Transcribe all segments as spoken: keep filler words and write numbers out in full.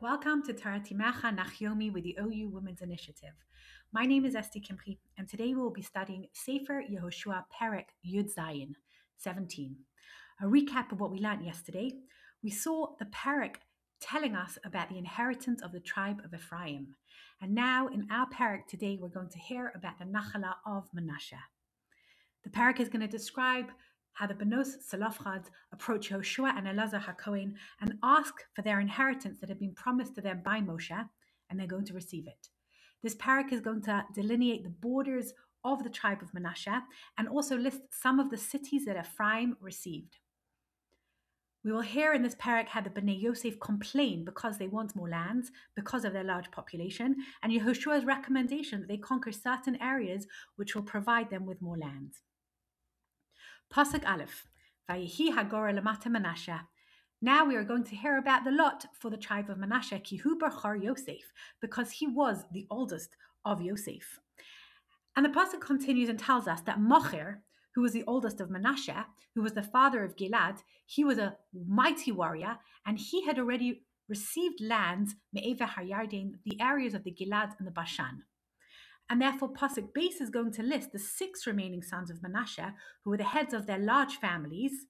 Welcome to Taratimacha Nachyomi with the O U Women's Initiative. My name is Esti Kimpri, and today we will be studying Sefer Yehoshua Perek Yud Zayin seventeen. A recap of what we learned yesterday. We saw the Perek telling us about the inheritance of the tribe of Ephraim. And now in our Perek today, we're going to hear about the Nachala of Manasseh. The Perek is going to describe how the Benos Salafchad approach Yehoshua and Elazar HaKohen and ask for their inheritance that had been promised to them by Moshe, and they're going to receive it. This Perek is going to delineate the borders of the tribe of Manasseh and also list some of the cities that Ephraim received. We will hear in this Perek how the Bnei Yosef complain because they want more lands, because of their large population, and Yehoshua's recommendation that they conquer certain areas which will provide them with more land. Pasuk Aleph, Vayehi Hagora Lamata Manasseh. Now we are going to hear about the lot for the tribe of Manasseh, Kihu Barchar Yosef, because he was the oldest of Yosef. And the pasuk continues and tells us that Mocher, who was the oldest of Manasseh, who was the father of Gilad, he was a mighty warrior, and he had already received lands, Me'eva Hayarden, the areas of the Gilad and the Bashan. And therefore, Pasuk Beis is going to list the six remaining sons of Manasseh, who were the heads of their large families.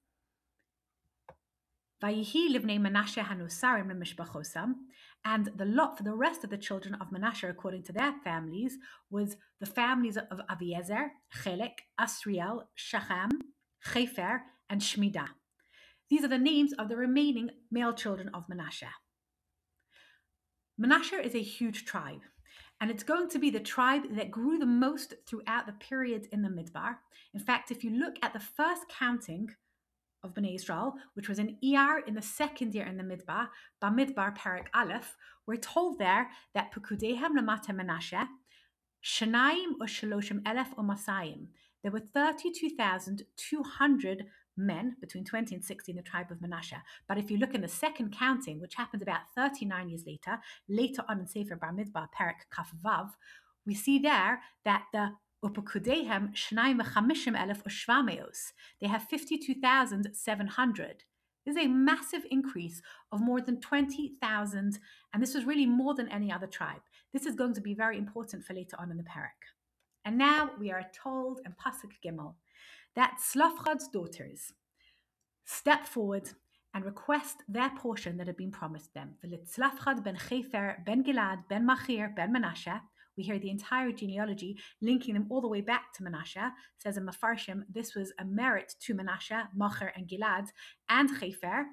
Vayihi livnei Manasseh hanusarim lemishpachosam, and the lot for the rest of the children of Manasseh, according to their families, was the families of Aviezer, Chelek, Asriel, Shacham, Chefer, and Shmidah. These are the names of the remaining male children of Manasseh. Manasseh is a huge tribe. And it's going to be the tribe that grew the most throughout the period in the Midbar. In fact, if you look at the first counting of Bnei Israel, which was in Iyar in the second year in the Midbar, Bamidbar Perek Aleph, we're told there that Pukudehem Lamata Menashe, Shanaim or Shaloshim Elef or Masayim. There were thirty-two thousand two hundred men between twenty and sixty in the tribe of Manasseh. But if you look in the second counting, which happened about thirty-nine years later, later on in Sefer Bamidbar Perek Kaf Vav, we see there that the Upakudehem Shnaim Chamishim Elef or Shvameos, they have fifty-two thousand seven hundred. This is a massive increase of more than twenty thousand, and this was really more than any other tribe. This is going to be very important for later on in the Perek. And now we are told in Pasuk Gimel that Slafchad's daughters step forward and request their portion that had been promised them. Slafchad ben Chefer, ben Gilad, ben Machir, ben Manasseh. We hear the entire genealogy linking them all the way back to Manasseh. It says in Mefarshim, this was a merit to Manasseh, Machir, and Gilad, and Chefer.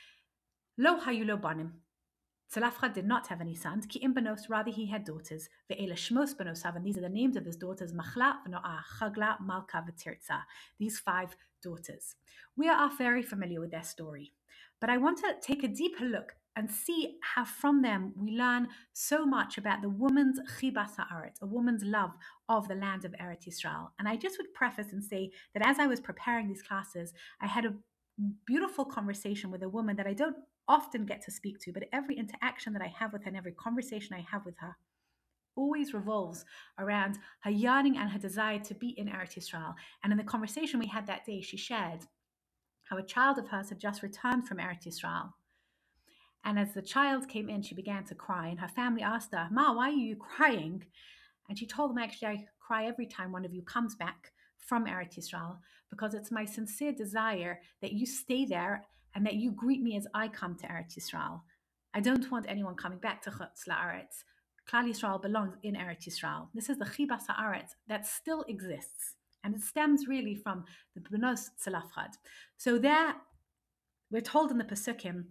Lo hayu lo banim. Tzalafchad did not have any sons. Ki im benos, rather he had daughters. Ve'ela shmos benosav, and these are the names of his daughters: Machla, V'noah, Chagla, Malka, V'tirza. These five daughters. We are very familiar with their story, but I want to take a deeper look and see how from them we learn so much about the woman's chibas haaretz, a woman's love of the land of Eretz Yisrael. And I just would preface and say that as I was preparing these classes, I had a beautiful conversation with a woman that I don't often get to speak to, but every interaction that I have with her and every conversation I have with her always revolves around her yearning and her desire to be in Eretz Yisrael. And in the conversation we had that day, she shared how a child of hers had just returned from Eretz Yisrael. And as the child came in, she began to cry, and her family asked her, "Ma, why are you crying?" And she told them, "Actually, I cry every time one of you comes back from Eretz Yisrael, because it's my sincere desire that you stay there and that you greet me as I come to Eretz Yisrael. I don't want anyone coming back to Chutz La'aretz. Klal Yisrael belongs in Eretz Yisrael." This is the Chibas Haaretz that still exists, and it stems really from the Benos Tzalafchad. So there, we're told in the Pesukim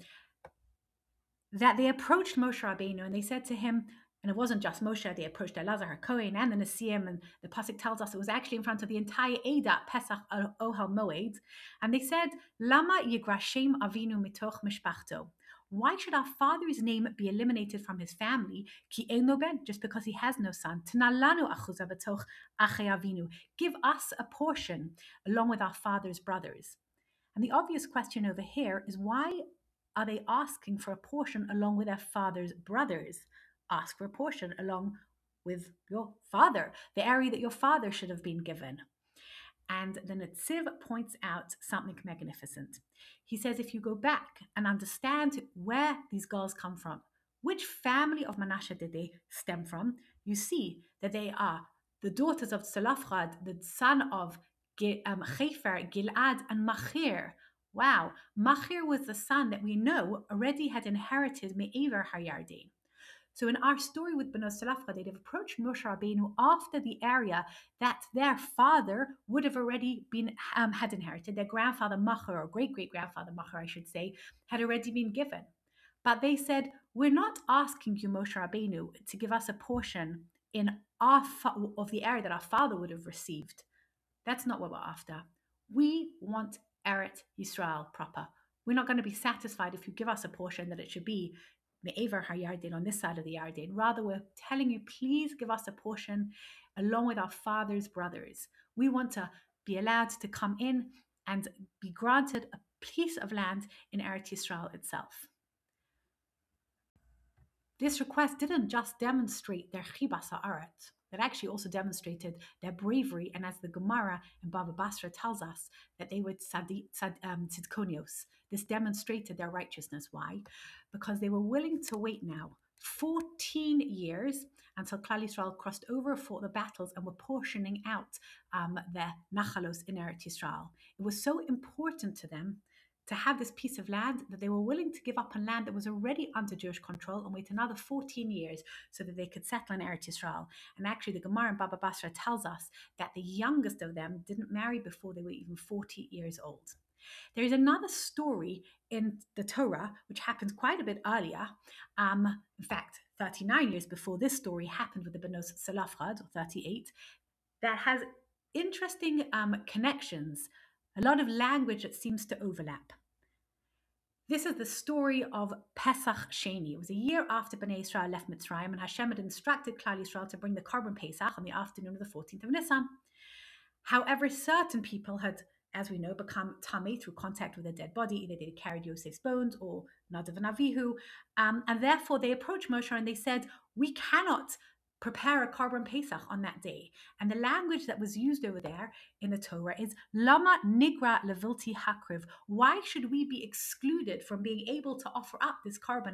that they approached Moshe Rabbeinu and they said to him, and it wasn't just Moshe, they approached Elazar HaKohen and the Nesiim, and the Pasuk tells us it was actually in front of the entire Eda, Pesach Ohel Moed, and they said, Lama yigrashem avinu mitoch mishpachto. Why should our father's name be eliminated from his family? Ki ein lo ben, just because he has no son. Tnalanu achuza b'toch achei avinu. Give us a portion along with our father's brothers. And the obvious question over here is, why are they asking for a portion along with their father's brothers? Ask for a portion along with your father, the area that your father should have been given. And the Netziv points out something magnificent. He says, if you go back and understand where these girls come from, Which family of Manasseh did they stem from? You see that they are the daughters of Zelophehad, the son of um, Chefer, Gilad, and Machir. Wow, Machir was the son that we know already had inherited Me'aver HaYarden. So in our story with Bnei Zelophehad, they'd have approached Moshe Rabbeinu after the area that their father would have already been um, had inherited. Their grandfather Machir, or great great grandfather Machir, I should say, had already been given. But they said, we're not asking you, Moshe Rabbeinu, to give us a portion in our fa- of the area that our father would have received. That's not what we're after. We want Eretz Yisrael proper. We're not going to be satisfied if you give us a portion that it should be Me'aver HaYarden on this side of the Yarden. Rather, we're telling you, please give us a portion along with our father's brothers. We want to be allowed to come in and be granted a piece of land in Eretz Yisrael itself. This request didn't just demonstrate their chibas ha'aretz, it actually also demonstrated their bravery, and as the Gemara in Baba Basra tells us, that they were tzad, tzad, um, tzidkonios. This demonstrated their righteousness. Why? Because they were willing to wait now fourteen years until Klal Yisrael crossed over, fought the battles, and were portioning out um, their nachalos in Eretz Yisrael. It was so important to them to have this piece of land that they were willing to give up on land that was already under Jewish control and wait another fourteen years so that they could settle in Eretz Yisrael. And actually, the Gemara in Baba Basra tells us that the youngest of them didn't marry before they were even forty years old. There is another story in the Torah, which happens quite a bit earlier. Um, in fact, thirty-nine years before this story happened with the Benos Zelophehad, or thirty-eight, that has interesting um, connections, a lot of language that seems to overlap. This is the story of Pesach Sheni. It was a year after Bnei Israel left Mitzrayim, and Hashem had instructed Klal Yisrael to bring the Korban Pesach on the afternoon of the fourteenth of Nisan. However, certain people had, as we know, become tamei through contact with a dead body. Either they carried Yosef's bones or Nadav and Avihu, um, and therefore they approached Moshe and they said, we cannot prepare a Korban Pesach on that day. And the language that was used over there in the Torah is Lama Nigra Levilti Hakriv. Why should we be excluded from being able to offer up this Korban?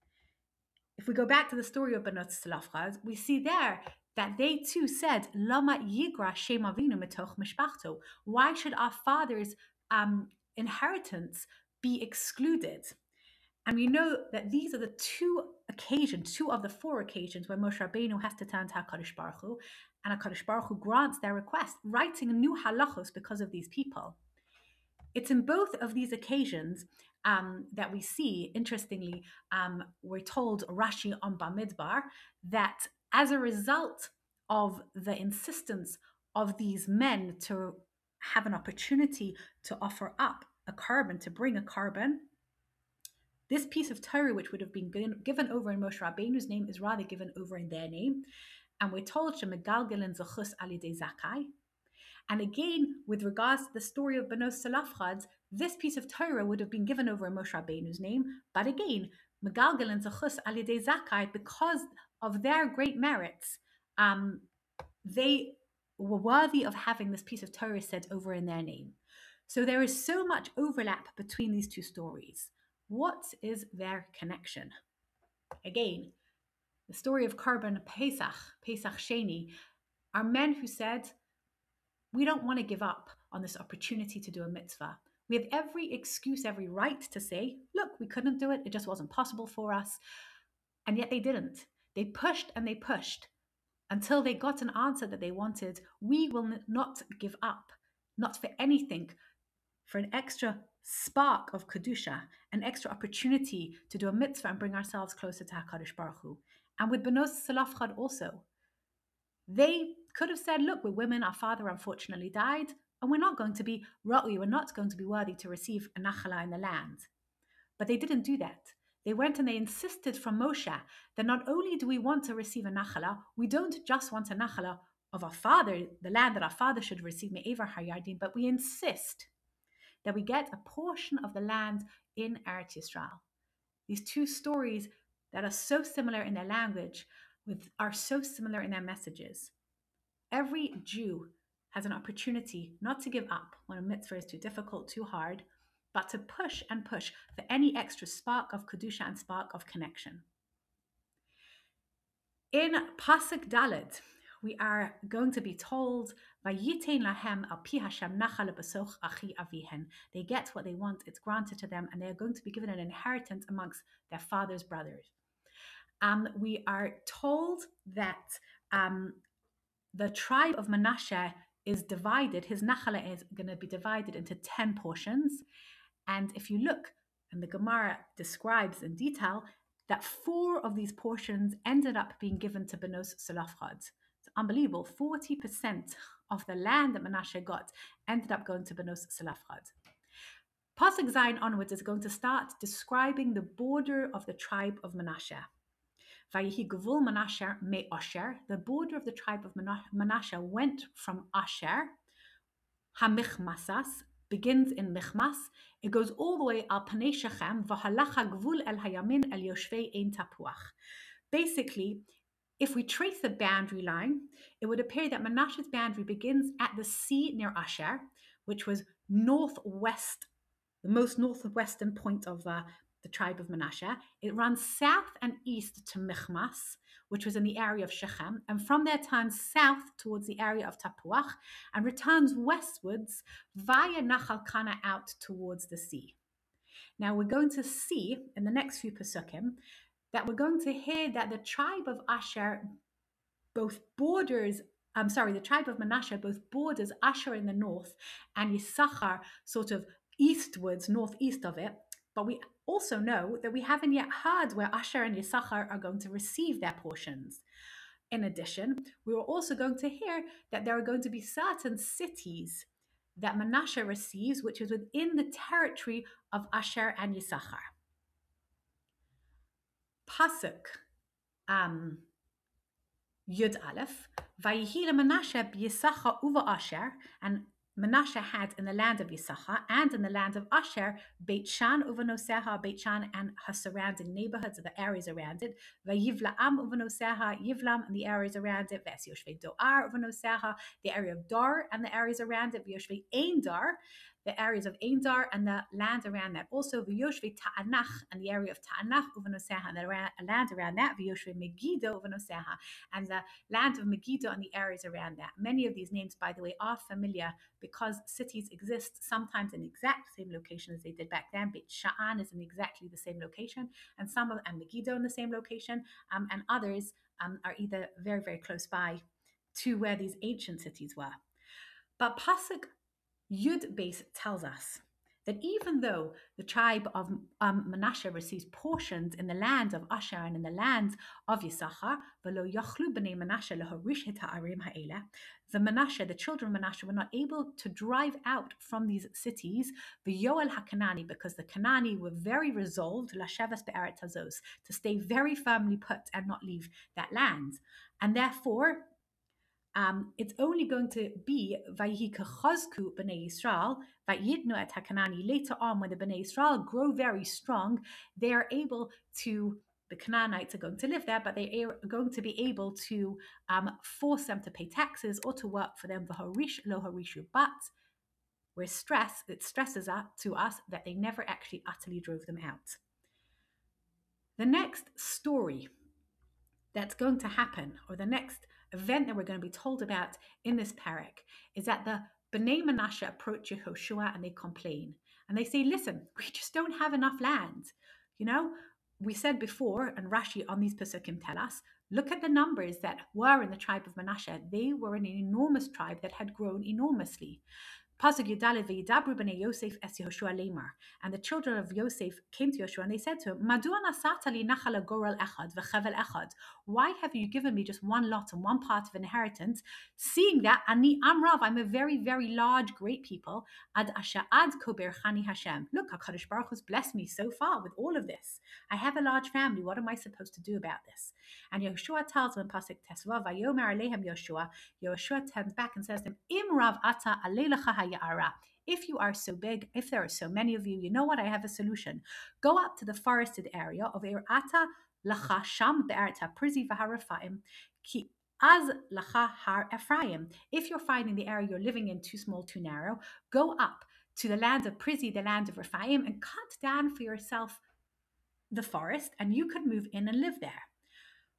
If we go back to the story of Benot Zelophehad, we see there that they too said, Lama Yigra Shem Avinu Metoch Mishpachto. Why should our father's um, inheritance be excluded? And we know that these are the two occasions, two of the four occasions where Moshe Rabbeinu has to turn to HaKadosh Baruch Hu, and HaKadosh Baruch Hu grants their request, writing new halachos because of these people. It's in both of these occasions um, that we see, interestingly, um, we're told, Rashi on Bamidbar, that as a result of the insistence of these men to have an opportunity to offer up a korban, to bring a korban, this piece of Torah, which would have been given over in Moshe Rabbeinu's name, is rather given over in their name. And we're told, Shemegalgelen Zechus Alidei Zakai. And again, with regards to the story of Benos Zelophehad, this piece of Torah would have been given over in Moshe Rabbeinu's name. But again, Megalgelen Zechus Alidei Zakai, because of their great merits, um, they were worthy of having this piece of Torah said over in their name. So there is so much overlap between these two stories. What is their connection? Again, the story of Korban Pesach, Pesach Sheni, are men who said, we don't want to give up on this opportunity to do a mitzvah. We have every excuse, every right to say, look, we couldn't do it. It just wasn't possible for us. And yet they didn't. They pushed and they pushed until they got an answer that they wanted. We will not give up, not for anything, for an extra spark of Kedusha, an extra opportunity to do a mitzvah and bring ourselves closer to HaKadosh Baruch Hu. And with Benos Zelophehad also, they could have said, look, we're women, our father unfortunately died, and we're not going to be ra'ui, we're not going to be worthy to receive a nachala in the land. But they didn't do that. They went and they insisted from Moshe that not only do we want to receive a nachala, we don't just want a nachala of our father, the land that our father should receive, Me'aver HaYarden, but we insist that we get a portion of the land in Eretz Yisrael. These two stories that are so similar in their language with, are so similar in their messages. Every Jew has an opportunity not to give up when a mitzvah is too difficult, too hard, but to push and push for any extra spark of Kedusha and spark of connection. In Pasuk Dalet, we are going to be told, "Vayitain lahem al pi Hashem nachal besoch achi avihen." They get what they want; it's granted to them, and they are going to be given an inheritance amongst their father's brothers. Um, we are told that um, the tribe of Manasseh is divided. His nachala is going to be divided into ten portions, and if you look, and the Gemara describes in detail, that four of these portions ended up being given to Benos Selafchad. It's unbelievable. forty percent of the land that Manasseh got ended up going to Benos Selafchad. Pasuk Zayin onwards is going to start describing the border of the tribe of Manasseh. Vayihi Gavul Manasseh me Asher. The border of the tribe of Manasseh went from Asher, Hamichmasas, begins in Michmas. It goes all the way al Panei Shechem, v'halacha gvul el hayamin el yoshvei ein tapuach. Basically, if we trace the boundary line, it would appear that Manasseh's boundary begins at the sea near Asher, which was northwest, the most northwestern point of uh, the tribe of Manasseh. It runs south and east to Michmas, which was in the area of Shechem, and from there turns south towards the area of Tapuach and returns westwards via Nachal Kana out towards the sea. Now we're going to see in the next few Pesukim that we're going to hear that the tribe of Asher both borders, I'm sorry, the tribe of Manasseh both borders Asher in the north and Yisachar sort of eastwards, northeast of it. But we also know that we haven't yet heard where Asher and Yisachar are going to receive their portions. In addition, we are also going to hear that there are going to be certain cities that Manasseh receives, which is within the territory of Asher and Yisachar. Pasuk um, Yud Aleph, Vayihi Manasseh b'Yisachar uva Asher, and Manasseh had in the land of Yisachar and in the land of Asher, Beit Shan uvanoseha, Beit Shan and her surrounding neighborhoods, or the areas around it, Vayivlaam uvanoseha, Yivlam and the areas around it, Ves Yoshvei Doar uvanoseha, the area of Dar and the areas around it, Yoshvei Ein Dar, the areas of Ein Dar and the land around that. Also, Vyoshvei Ta'anach and the area of Ta'anach uvanoseha, and the land around that, Vyoshvei Megiddo uvanoseha, and the land of Megiddo and the areas around that. Many of these names, by the way, are familiar because cities exist sometimes in the exact same location as they did back then. Beit Sha'an is in exactly the same location, and some of and Megiddo in the same location, um, and others um, are either very, very close by to where these ancient cities were. But Pasuk Yud Beis tells us that even though the tribe of um, Manasseh receives portions in the land of Asher and in the land of Yisachar, the Manasseh, the children of Manasseh, were not able to drive out from these cities the Yoel HaKanani, because the Kanani were very resolved to stay very firmly put and not leave that land. And therefore, Um, it's only going to be Vayihi Kechazku B'nai Yisrael, Vayidnu et HaKanani. Later on, when the B'nai Yisrael grow very strong, they are able to, the Canaanites are going to live there, but they are going to be able to um, force them to pay taxes or to work for them, V'harish lo harishu. But we're stressed, it stresses up to us that they never actually utterly drove them out. The next story that's going to happen, or the next event that we're going to be told about in this parak, is that the Bnei Manasseh approach Yehoshua and they complain. And they say, listen, we just don't have enough land. You know, we said before, and Rashi on these Pesukim tell us, look at the numbers that were in the tribe of Manasseh. They were an enormous tribe that had grown enormously. Pasuk Yudale v'yidabru b'nei Yosef es Yehoshua lemar. And the children of Yosef came to Yehoshua and they said to him, Madua nasata li nachal goral echad v'chevel echad. Why have you given me just one lot and one part of inheritance, seeing that ani amrav, I'm a very, very large, great people, ad asha ad kober chani Hashem. Look, HaKadosh Baruch Hu's blessed me so far with all of this. I have a large family. What am I supposed to do about this? And Yehoshua tells him in Pasuk Tesva, Vayomer alehem Yehoshua. Yehoshua turns back and says to him, Imrav ata aleilecha hayara. If you are so big, if there are so many of you, you know what? I have a solution. Go up to the forested area of Irata lacha sham be'arta prizi v'harafaim ki az lacha har Ephraim. If you're finding the area you're living in too small, too narrow, go up to the land of Prizi, the land of Rephaim, and cut down for yourself the forest, and you could move in and live there.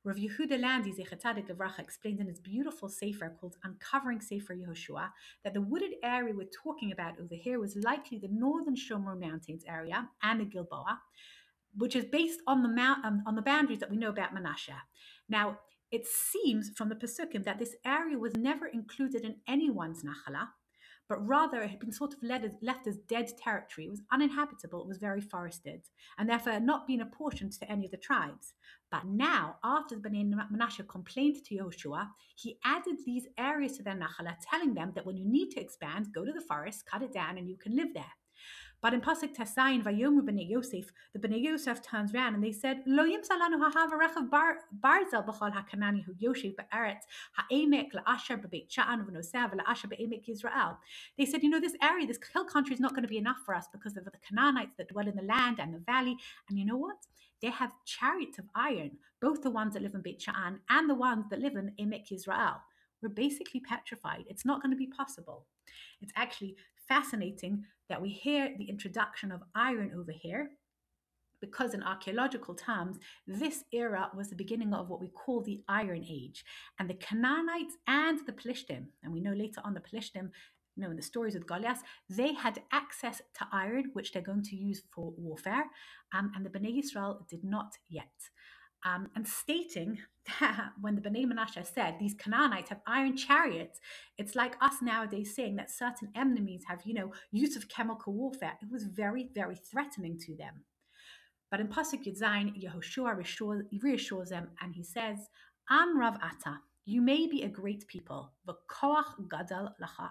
Rav Yehuda Landi Zechatzaddik Levracha explained in his beautiful sefer called Uncovering Sefer Yehoshua that the wooded area we're talking about over here was likely the northern Shomron Mountains area and the Gilboa, which is based on the mount, um, on the boundaries that we know about Manasseh. Now, it seems from the Pesukim that this area was never included in anyone's Nachala, but rather it had been sort of led as, left as dead territory. It was uninhabitable, it was very forested, and therefore had not been apportioned to any of the tribes. But now, after the Bnei Manasseh complained to Yehoshua, he added these areas to their Nachala, telling them that when you need to expand, go to the forest, cut it down, and you can live there. But in Pasuk Tasayin, Vayomu b'nei Yosef, the b'nei Yosef turns around and they said, Lo yimsalanu ha'hav rechav barzel b'chol ha'kanani hu Yosef ba'aretz ha'emek la'asher b'beit sha'an v'noseh v'la'asher b'emek Yisrael. They said, you know, this area, this hill country is not going to be enough for us because of the Canaanites that dwell in the land and the valley. And you know what? They have chariots of iron, both the ones that live in Beit Sha'an and the ones that live in Emek Yisrael. We're basically petrified. It's not going to be possible. It's actually fascinating that we hear the introduction of iron over here, because in archaeological terms, this era was the beginning of what we call the Iron Age. And the Canaanites and the Pelishtim, and we know later on the Pelishtim, you know, in the stories with Goliath, they had access to iron, which they're going to use for warfare, um, and the Bnei Yisrael did not yet. Um, and stating that when the Bnei Manasseh said these Canaanites have iron chariots, it's like us nowadays saying that certain enemies have, you know, use of chemical warfare. It was very, very threatening to them. But in Pasuk Yud Zayin, Yehoshua reassures them and he says, Am Rav Ata, you may be a great people, v'koach gadol lacha.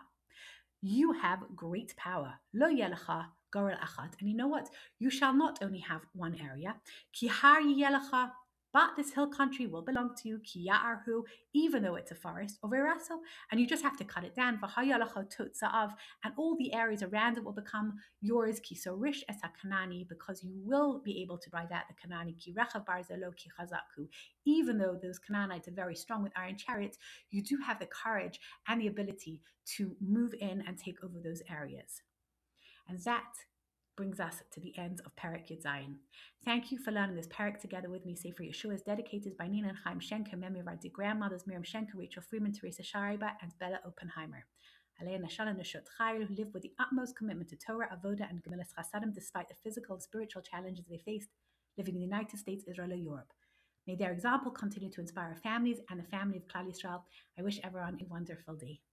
You have great power. Lo yelecha gorel achad. And you know what? You shall not only have one area. Ki har yelecha, but this hill country will belong to you. Ki ya'arhu, even though it's a forest. Overaso, and you just have to cut it down. V'hayalecha totza'av, and all the areas around it will become yours. Ki sorish es hakanani, because you will be able to ride out the Kanani. Ki rechav barzelo ki chazaku. Even though those Canaanites are very strong with iron chariots, you do have the courage and the ability to move in and take over those areas. And that brings us to the end of Perek Yud Zayin. Thank you for learning this Perek together with me. Sefer Yeshua is dedicated by Nina and Chaim Schenker, memory of our dear grandmothers Miriam Schenker, Rachel Freeman, Teresa Shariba, and Bella Oppenheimer. Alei Nashal and Nashot Chayil, who lived with the utmost commitment to Torah, Avoda, and Gemilas Chasadim despite the physical and spiritual challenges they faced living in the United States, Israel, or Europe. May their example continue to inspire families and the family of Klal Yisrael. I wish everyone a wonderful day.